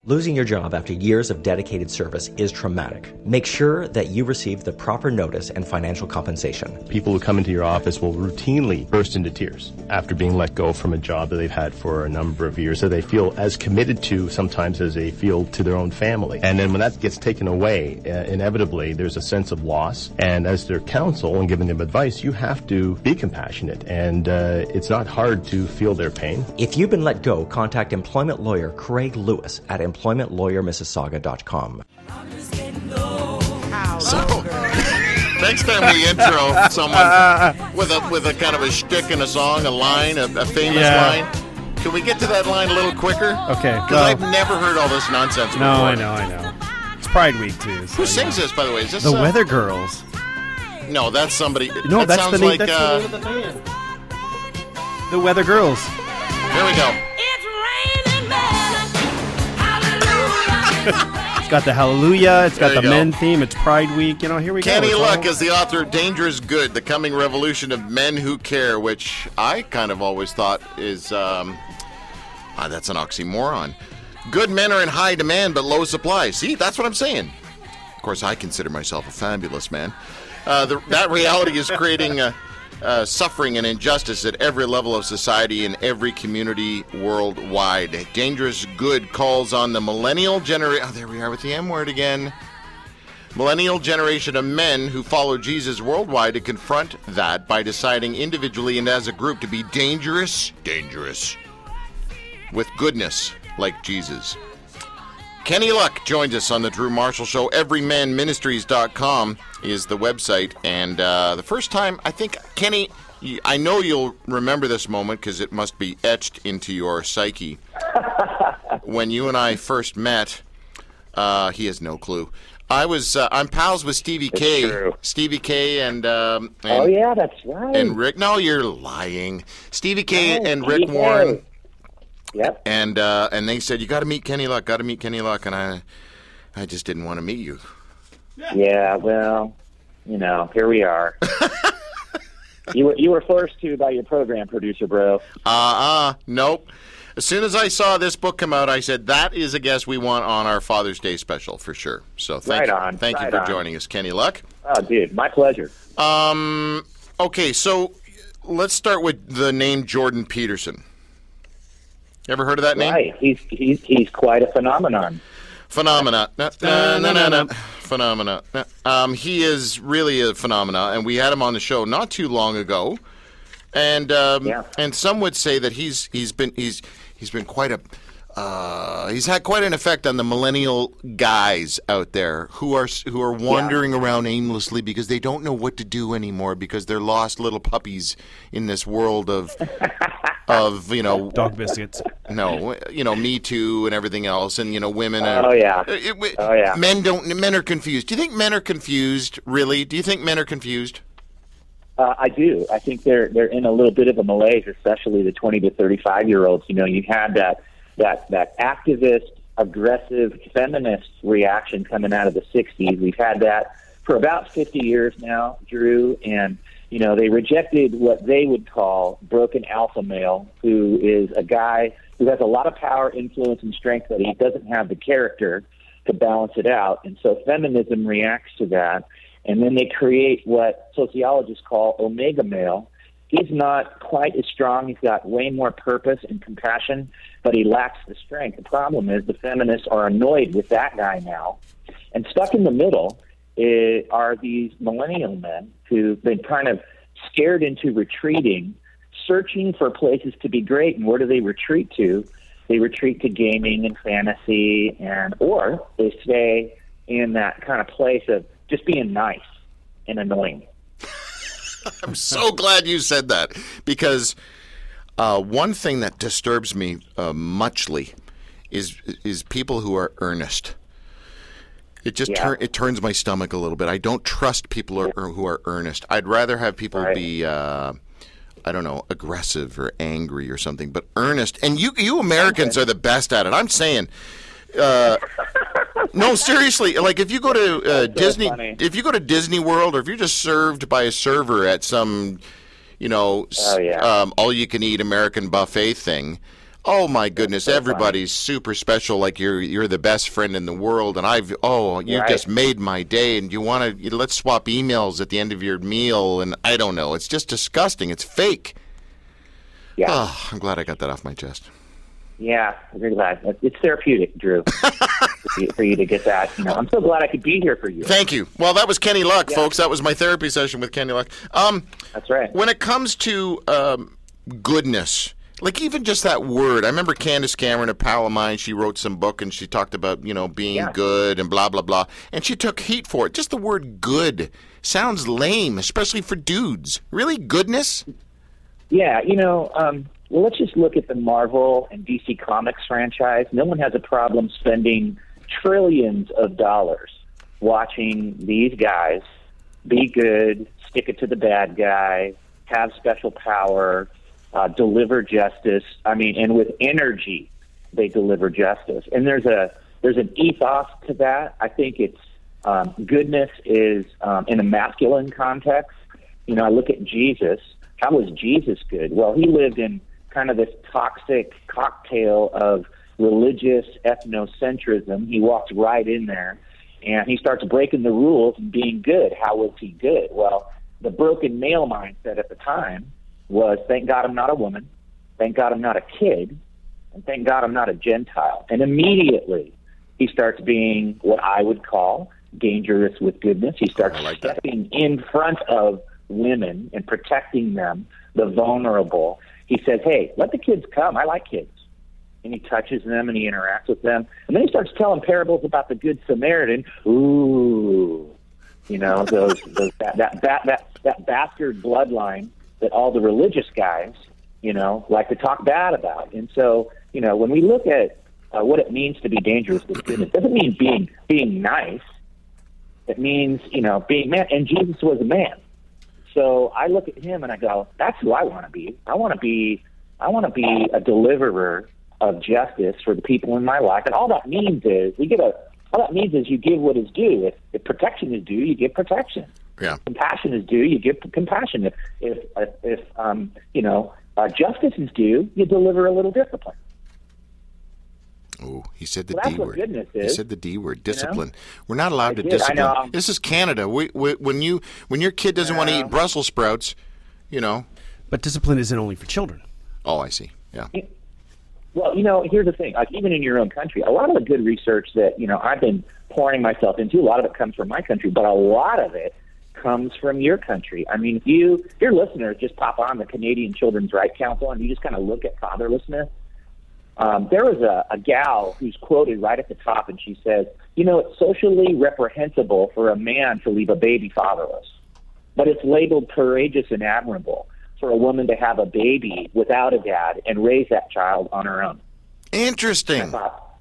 Losing your job after years of dedicated service is traumatic. Make sure that you receive the proper notice and financial compensation. People who come into your office will routinely burst into tears after being let go from a job that they've had for a number of years that they feel as committed to sometimes as they feel to their own family. And then when that gets taken away, inevitably there's a sense of loss. And as their counsel and giving them advice, you have to be compassionate. And it's not hard to feel their pain. If you've been let go, contact employment lawyer Craig Lewis at employmentlawyermississauga.com. So, next time we intro someone with a kind of a shtick in a song, a line, a famous line, can we get to that line a little quicker? Okay. Because I've never heard all this nonsense before. No, I know. It's Pride Week, too. So Who sings this, by the way? Is this The Weather Girls. No, that's somebody. No, that that's sounds the name, like, that's the name of the band. The Weather Girls. Here we go. It's raining men. Hallelujah. It's got the Hallelujah. It's got There the you go. men theme. It's Pride Week. Here we go. Kenny It's Luck all- is the author of Dangerous Good, The Coming Revolution of Men Who Care, which I kind of always thought is, that's an oxymoron. Good men are in high demand but low supply. See, that's what I'm saying. Of course, I consider myself a fabulous man. That reality is creating suffering and injustice at every level of society in every community worldwide. Dangerous Good calls on the millennial generation. Oh, there we are with the M word again. Millennial generation of men who follow Jesus worldwide to confront that by deciding individually and as a group to be dangerous with goodness like Jesus. Kenny Luck joins us on the Drew Marshall Show. Everymanministries.com is the website. And the first time, I think, Kenny, I know you'll remember this moment because it must be etched into your psyche. When you and I first met, he has no clue. I'm pals with Stevie K. True. Stevie K and oh yeah, that's right. and Rick. No, you're lying. Stevie K No, and Stevie Rick K. Warren. Yep. And they said, you got to meet Kenny Luck, and I just didn't want to meet you. Yeah, well, here we are. You were forced to by your program producer, bro. Nope. As soon as I saw this book come out, I said, that is a guest we want on our Father's Day special for sure. So thank you for joining us, Kenny Luck. Oh, dude, my pleasure. Okay, so let's start with the name Jordan Peterson. Ever heard of that name? Right. He's quite a phenomenon. Phenomena. Phenomena. He is really a phenomena, and we had him on the show not too long ago. And and some would say that he's been quite a he's had quite an effect on the millennial guys out there who are wandering around aimlessly because they don't know what to do anymore because they're lost little puppies in this world of dog biscuits. No, Me Too and everything else, and women. Men are confused. Do you think men are confused? Really? Do you think men are confused? I do. I think they're in a little bit of a malaise, especially the 20 to 35-year-olds. You had that activist, aggressive, feminist reaction coming out of the 60s. We've had that for about 50 years now, Drew, and they rejected what they would call broken alpha male, who is a guy who has a lot of power, influence, and strength, but he doesn't have the character to balance it out. And so feminism reacts to that. And then they create what sociologists call omega male. He's not quite as strong. He's got way more purpose and compassion, but he lacks the strength. The problem is the feminists are annoyed with that guy now. And stuck in the middle are these millennial men who've been kind of scared into retreating, searching for places to be great. And where do they retreat to? They retreat to gaming and fantasy, or they stay in that kind of place of just being nice and annoying. I'm so glad you said that, because one thing that disturbs me muchly is people who are earnest. It just it turns my stomach a little bit. I don't trust people who are earnest. I'd rather have people be aggressive or angry or something, but earnest. And you Americans are the best at it. I'm saying. No, seriously. Like if you go to Disney, if you go to Disney World, or if you're just served by a server at some, all-you-can-eat American buffet thing, Oh my goodness! so Everybody's super special. Like you're the best friend in the world, and you Right. just made my day. And you want to let's swap emails at the end of your meal, and I don't know. It's just disgusting. It's fake. Yeah. Oh, I'm glad I got that off my chest. Yeah, I'm very glad. It's therapeutic, Drew, for you to get that. I'm so glad I could be here for you. Thank you. Well, that was Kenny Luck, folks. That was my therapy session with Kenny Luck. That's right. When it comes to goodness, like even just that word, I remember Candace Cameron, a pal of mine, she wrote some book and she talked about, being good and blah, blah, blah. And she took heat for it. Just the word good sounds lame, especially for dudes. Really? Goodness? Yeah, well, let's just look at the Marvel and DC Comics franchise. No one has a problem spending trillions of dollars watching these guys be good, stick it to the bad guy, have special power, deliver justice. And with energy, they deliver justice. And there's an ethos to that. I think it's goodness is in a masculine context. I look at Jesus. How was Jesus good? Well, he lived in kind of this toxic cocktail of religious ethnocentrism. He walked right in there, and he starts breaking the rules and being good. How was he good? Well, the broken male mindset at the time was, thank God I'm not a woman, thank God I'm not a kid, and thank God I'm not a Gentile. And immediately he starts being what I would call dangerous with goodness. He starts stepping in front of women and protecting them, the vulnerable. He says, hey, let the kids come. I like kids. And he touches them and he interacts with them. And then he starts telling parables about the Good Samaritan. Ooh, that bastard bloodline that all the religious guys, like to talk bad about. And so, when we look at what it means to be dangerous with goodness, it doesn't mean being nice. It means, being man. And Jesus was a man. So I look at him and I go, that's who I want to be. I want to be a deliverer of justice for the people in my life. And all that means is you give what is due. If protection is due, you give protection. Yeah. Compassion is due, you give compassion. If justice is due, you deliver a little discipline. Oh, he said the Well, D that's what word. goodness He is. said the D word, discipline. We're not allowed to I discipline. know. This is Canada. When your kid doesn't want to eat Brussels sprouts, But discipline isn't only for children. Oh, I see. Yeah. Well, here's the thing. Like, even in your own country, a lot of the good research that, I've been pouring myself into, a lot of it comes from my country, but a lot of it comes from your country. If your listeners just pop on the Canadian Children's Rights Council and you just kind of look at fatherlessness, there was a gal who's quoted right at the top, and she says, it's socially reprehensible for a man to leave a baby fatherless, but it's labeled courageous and admirable for a woman to have a baby without a dad and raise that child on her own. Interesting. I thought,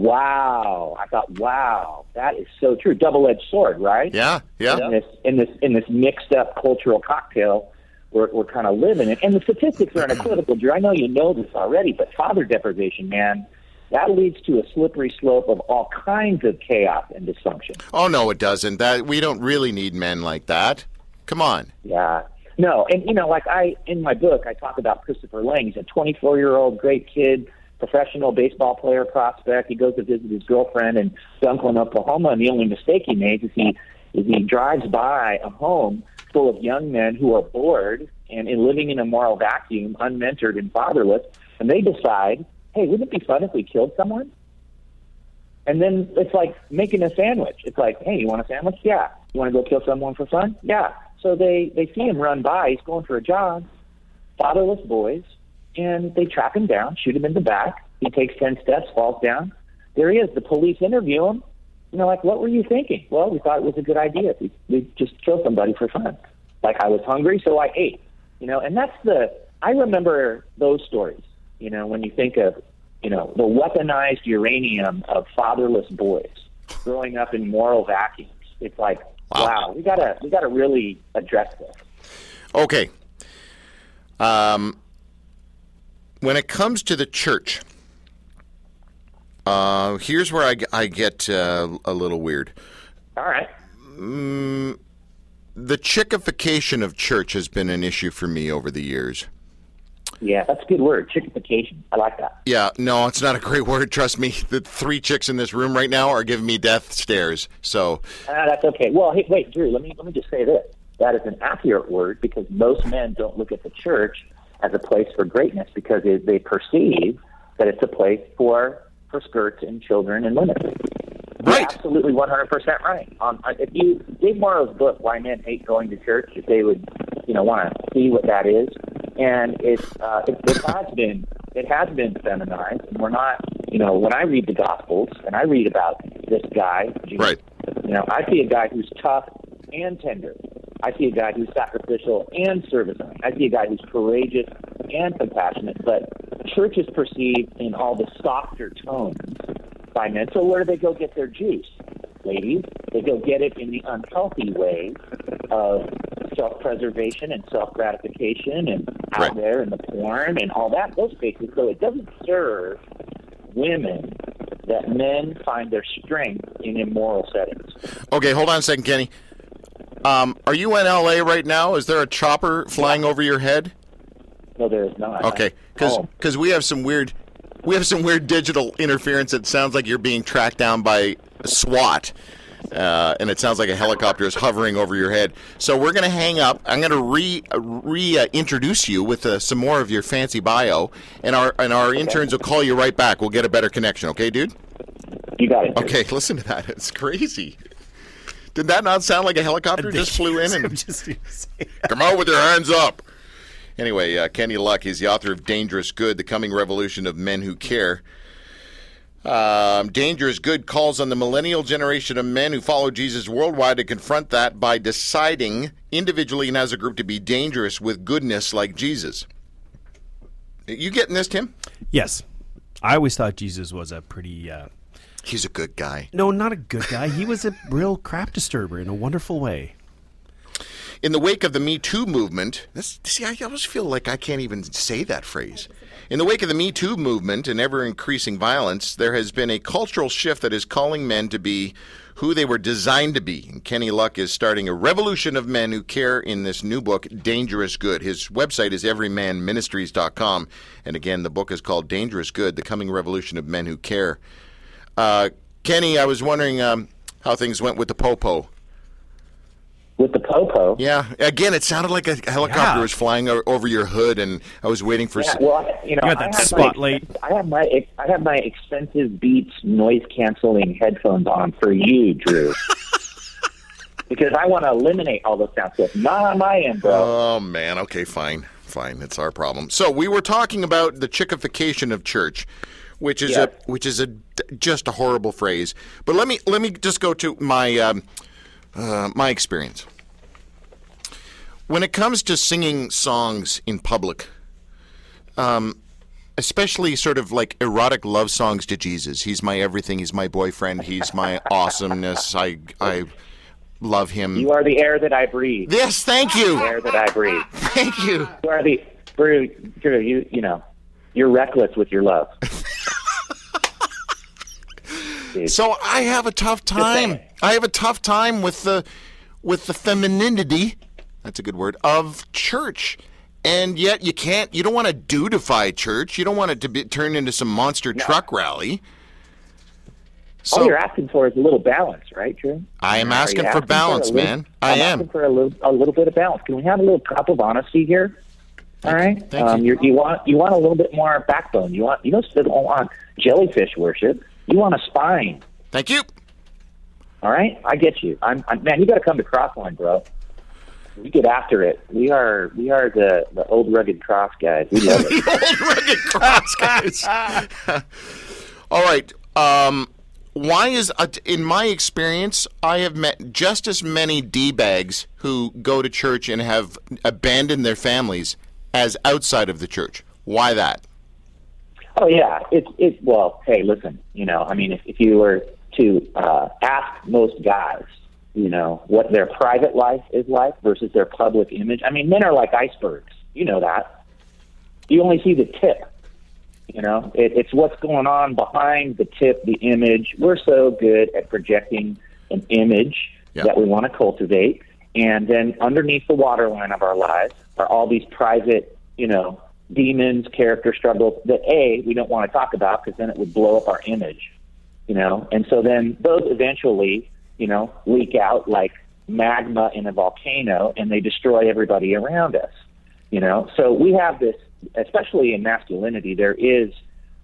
wow, that is so true. Double-edged sword, right? Yeah. In this mixed up cultural cocktail we're kind of living in. And the statistics are unequivocal, Drew. I know you know this already, but father deprivation, man, that leads to a slippery slope of all kinds of chaos and dysfunction. Oh, no, it doesn't. We don't really need men like that. Come on. Yeah. No, and in my book, I talk about Christopher Lang. He's a 24-year-old great kid, professional baseball player prospect. He goes to visit his girlfriend in Dunklin, Oklahoma, and the only mistake he makes is he drives by a home full of young men who are bored and living in a moral vacuum, unmentored and fatherless, and they decide, hey, wouldn't it be fun if we killed someone? And then it's like making a sandwich. It's like, hey, you want a sandwich? Yeah. You want to go kill someone for fun? Yeah. So they see him run by. He's going for a jog, fatherless boys, and they track him down, shoot him in the back. He takes 10 steps, falls down. There he is. The police interview him. What were you thinking? Well, we thought it was a good idea. We just kill somebody for fun. I was hungry, so I ate. And I remember those stories, when you think of, the weaponized uranium of fatherless boys growing up in moral vacuums. It's like, wow, we gotta really address this. Okay. When it comes to the church, here's where I get a little weird. All right. The chickification of church has been an issue for me over the years. Yeah, that's a good word, chickification. I like that. Yeah, no, it's not a great word. Trust me. The 3 chicks in this room right now are giving me death stares. So That's okay. Well, hey, wait, Drew, let me just say this. That is an accurate word because most men don't look at the church as a place for greatness because they perceive that it's a place for skirts and children and women. Right. You're absolutely 100% right. If you Dave Morrow's book, Why Men Hate Going to Church, if they would, want to see what that is, and it has been feminized, and we're not, when I read the Gospels and I read about this guy, Jesus, Right. I see a guy who's tough and tender. I see a guy who's sacrificial and servicing. I see a guy who's courageous and compassionate. But church is perceived in all the softer tones by men. So where do they go get their juice, ladies? They go get it in the unhealthy way of self-preservation and self-gratification and out Right. there in the porn and all that, those spaces. So it doesn't serve women that men find their strength in immoral settings. Okay, hold on a second, Kenny. Are you in L.A. right now? Is there a chopper flying over your head? No, there is not. Okay, because we have some weird digital interference. It sounds like you're being tracked down by SWAT, and it sounds like a helicopter is hovering over your head. So we're going to hang up. I'm going to reintroduce you with some more of your fancy bio, and our interns will call you right back. We'll get a better connection. Okay, dude? You got it. Okay, listen to that. It's crazy. Did that not sound like a helicopter just flew in and come out with your hands up? Anyway, Kenny Luck, he's the author of Dangerous Good, The Coming Revolution of Men Who Care. Dangerous Good calls on the millennial generation of men who follow Jesus worldwide to confront that by deciding individually and as a group to be dangerous with goodness like Jesus. You getting this, Tim? Yes. I always thought Jesus was a pretty... He's a good guy. No, not a good guy. He was a real crap disturber in a wonderful way. In the wake of the Me Too movement, I always feel like I can't even say that phrase. In the wake of the Me Too movement and ever-increasing violence, there has been a cultural shift that is calling men to be who they were designed to be. And Kenny Luck is starting a revolution of men who care in this new book, Dangerous Good. His website is everymanministries.com. And again, the book is called Dangerous Good, The Coming Revolution of Men Who Care. Kenny, I was wondering how things went with the Popo. With the Popo? Yeah. Again, it sounded like a helicopter was flying over your hood, and I was waiting for... Yeah, well, got that spotlight. I have my expensive Beats noise-canceling headphones on for you, Drew. Because I want to eliminate all those sounds. So it's not on my end, bro. Oh, man. Okay, fine. It's our problem. So we were talking about the chickification of church, which is just a horrible phrase. But let me just go to my my experience. When it comes to singing songs in public, especially sort of like erotic love songs to Jesus, he's my everything, he's my boyfriend, he's my awesomeness, I love him. You are the air that I breathe. Yes, thank you. The air that I breathe. Thank you. You are the Drew, you're reckless with your love. So I have a tough time. I have a tough time with the femininity, that's a good word, of church. And yet you don't want to dudify church. You don't want it to turn into some monster truck rally. So all you're asking for is a little balance, right, Drew? I am asking for balance, man. I am asking for a little bit of balance. Can we have a little cup of honesty here? All right. Thank you. You want a little bit more backbone. You still don't want jellyfish worship. You want a spine. Thank you. All right, I get you. Man, you got to come to Crossline, bro. We get after it. We are the old rugged cross guys. We love it. Old rugged cross guys. All right. Why is in my experience, I have met just as many D-bags who go to church and have abandoned their families as outside of the church. Why that? Oh yeah, well, hey, listen, if you were to ask most guys, what their private life is like versus their public image. I mean, men are like icebergs. You know that. You only see the tip. It's what's going on behind the tip, the image. We're so good at projecting an image that we want to cultivate, and then underneath the waterline of our lives are all these private, demons, character struggles that we don't want to talk about because then it would blow up our image, and so then those eventually, leak out like magma in a volcano, and they destroy everybody around us, So we have this, especially in masculinity, there is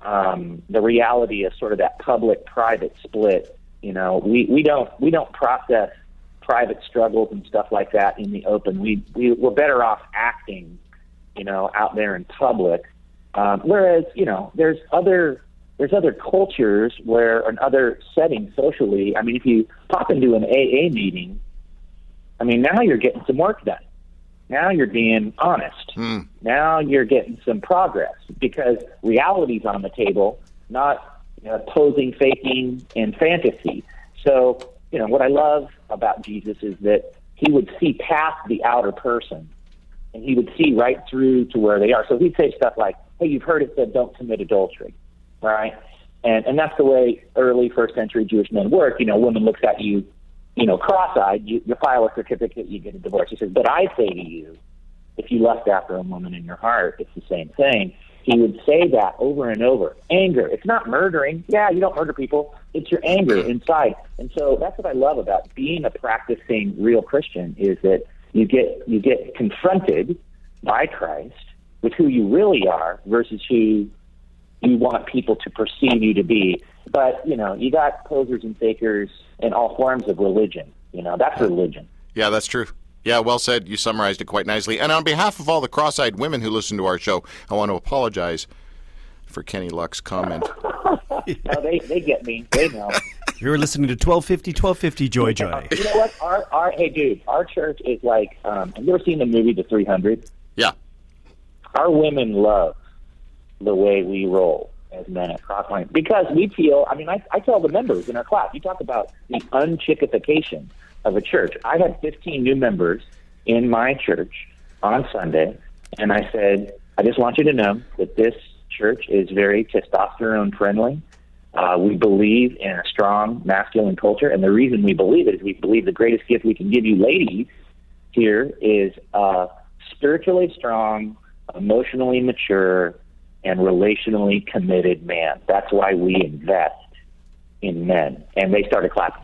the reality of sort of that public-private split. We don't process private struggles and stuff like that in the open. We're better off acting, out there in public. Whereas, there's other cultures where, in other settings socially, I mean, if you pop into an AA meeting, I mean, now you're getting some work done. Now you're being honest. Now you're getting some progress because reality's on the table, not posing, faking, and fantasy. So, what I love about Jesus is that he would see past the outer person, and he would see right through to where they are. So he'd say stuff like, hey, you've heard it said, don't commit adultery, right? And that's the way early first century Jewish men work. Woman looks at you, cross-eyed, you file a certificate, you get a divorce. He says, but I say to you, if you lust after a woman in your heart, it's the same thing. He would say that over and over. Anger, it's not murdering. Yeah, you don't murder people. It's your anger inside. And so that's what I love about being a practicing real Christian is that you get confronted by Christ with who you really are versus who you want people to perceive you to be. But, you got posers and fakers in all forms of religion. That's religion. Yeah, that's true. Yeah, well said. You summarized it quite nicely. And on behalf of all the cross-eyed women who listen to our show, I want to apologize for Kenny Luck's comment. No, they get me. They know. You're listening to 1250, Joy Joy. You know what? Hey, dude, our church is like, have you ever seen the movie The 300? Yeah. Our women love the way we roll as men at Crossline because we feel, I tell the members in our class, you talk about the unchickification of a church. I had 15 new members in my church on Sunday, and I said, I just want you to know that this church is very testosterone friendly. We believe in a strong masculine culture, and the reason we believe it is we believe the greatest gift we can give you ladies here is spiritually strong, emotionally mature, and relationally committed man. That's why we invest in men. And they started clapping.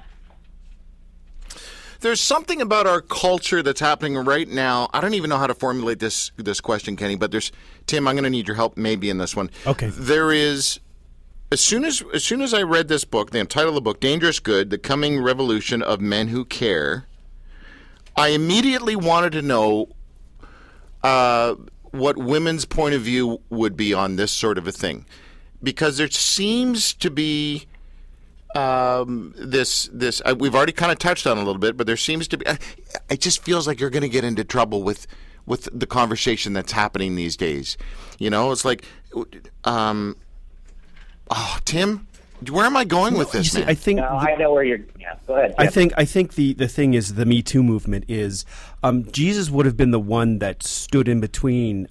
There's something about our culture that's happening right now. I don't even know how to formulate this question, Kenny, but Tim, I'm going to need your help maybe in this one. Okay. There is, as soon as I read this book, the title of the book, Dangerous Good, The Coming Revolution of Men Who Care, I immediately wanted to know what women's point of view would be on this sort of a thing. Because there seems to be this we've already kind of touched on a little bit, but there seems to be, it just feels like you're going to get into trouble with the conversation that's happening these days. It's like, Tim, where am I going with this, man? I think I know where you're. Yeah, go ahead. Tim. I think the thing is the Me Too movement is Jesus would have been the one that stood in between.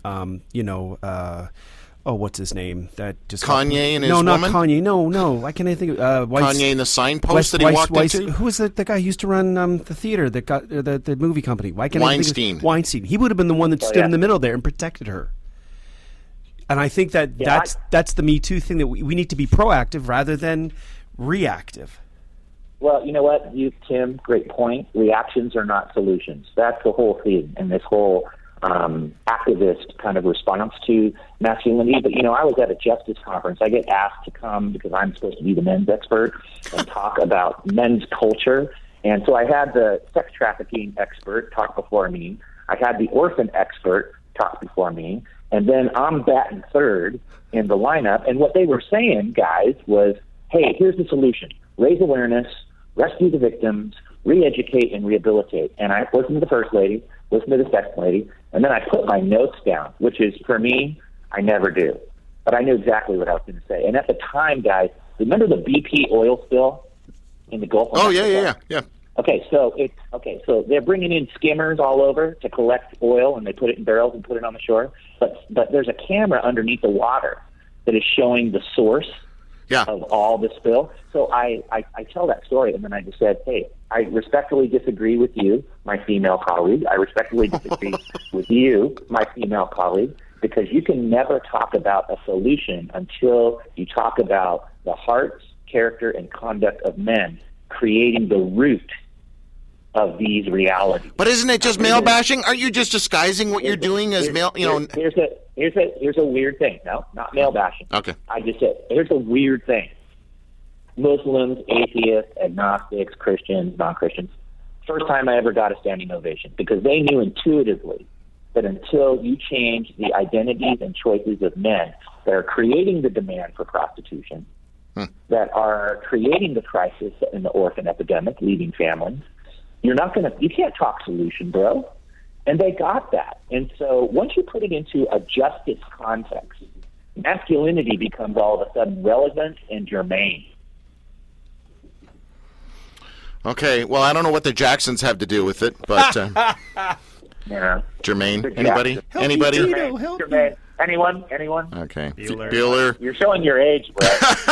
What's his name? That just Kanye and his woman? No, not Kanye. No. Why can't I think of Kanye and the signpost that he walked into? Who was the guy who used to run the theater that got the movie company? Why can't Weinstein. I think of Weinstein? He would have been the one that stood in the middle there and protected her. And I think that's the Me Too thing, that we need to be proactive rather than reactive. Well, you know what, Tim, great point. Reactions are not solutions. That's the whole thing in this whole activist kind of response to masculinity. But, I was at a justice conference. I get asked to come because I'm supposed to be the men's expert and talk about men's culture. And so I had the sex trafficking expert talk before me. I had the orphan expert talk before me. And then I'm batting third in the lineup. And what they were saying, guys, was, hey, here's the solution. Raise awareness, rescue the victims, re-educate and rehabilitate. And I listened to the first lady, listened to the second lady, and then I put my notes down, which is, for me, I never do. But I knew exactly what I was going to say. And at the time, guys, remember the BP oil spill in the Gulf of Mexico? Yeah. Okay, so they're bringing in skimmers all over to collect oil, and they put it in barrels and put it on the shore. But there's a camera underneath the water that is showing the source of all the spill. So I tell that story, and then I just said, hey, I respectfully disagree with you, my female colleague. I respectfully disagree with you, my female colleague. because you can never talk about a solution until you talk about the hearts, character, and conduct of men creating the root of these realities. But isn't it just male bashing? Aren't you just disguising what you're doing as male? Here's a weird thing. No, not male bashing. Okay. I just said here's a weird thing. Muslims, atheists, agnostics, Christians, non-Christians. First time I ever got a standing ovation because they knew intuitively that until you change the identities and choices of men that are creating the demand for prostitution, that are creating the crisis in the orphan epidemic, leaving families, you can't talk solution, bro. And they got that. And so once you put it into a justice context, masculinity becomes all of a sudden relevant and germane. Okay, well, I don't know what the Jacksons have to do with it, but Yeah. Jermaine, anybody? Anybody? Jermaine. Anyone? Okay. Bueller. You're showing your age, bro.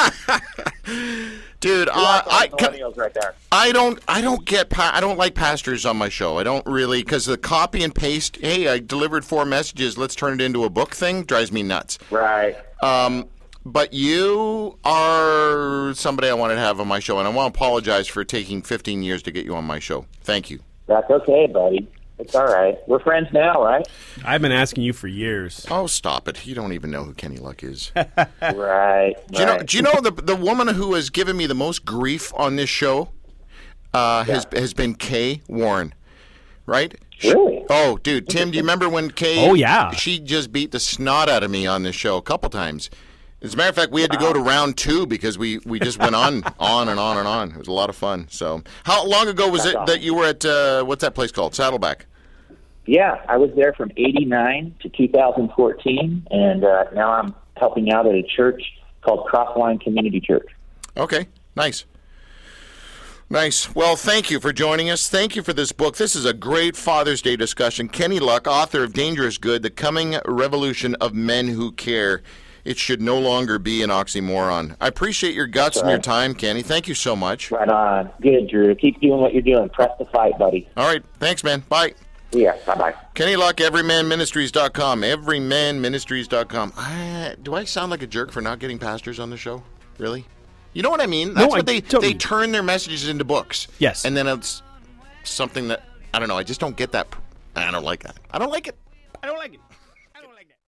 Dude, millennials right there. I don't like pastors on my show. I don't really, because the copy and paste, hey, I delivered 4 messages, let's turn it into a book thing, drives me nuts. Right. But you are somebody I wanted to have on my show, and I want to apologize for taking 15 years to get you on my show. Thank you. That's okay, buddy. It's all right. We're friends now, right? I've been asking you for years. Oh, stop it. You don't even know who Kenny Luck is. Right. Do you know the woman who has given me the most grief on this show has been Kay Warren, right? Really? Oh, dude. Tim, do you remember when Kay... Oh, yeah. She just beat the snot out of me on this show a couple times. As a matter of fact, we had to go to round 2 because we just went on and on and on. It was a lot of fun. So, how long ago was it that you were at, what's that place called? Saddleback? Yeah, I was there from 89 to 2014, and now I'm helping out at a church called Crossline Community Church. Okay, nice. Nice. Well, thank you for joining us. Thank you for this book. This is a great Father's Day discussion. Kenny Luck, author of Dangerous Good, The Coming Revolution of Men Who Care. It should no longer be an oxymoron. I appreciate your guts and your time, Kenny. Thank you so much. Right on. Good, Drew. Keep doing what you're doing. Press the fight, buddy. All right. Thanks, man. Bye. Yeah, bye-bye. Kenny Luck, everymanministries.com. Everymanministries.com. Do I sound like a jerk for not getting pastors on the show? Really? You know what I mean? That's what they turn their messages into books. Yes. And then it's something that, I don't know, I just don't get that. I don't like that. I don't like it.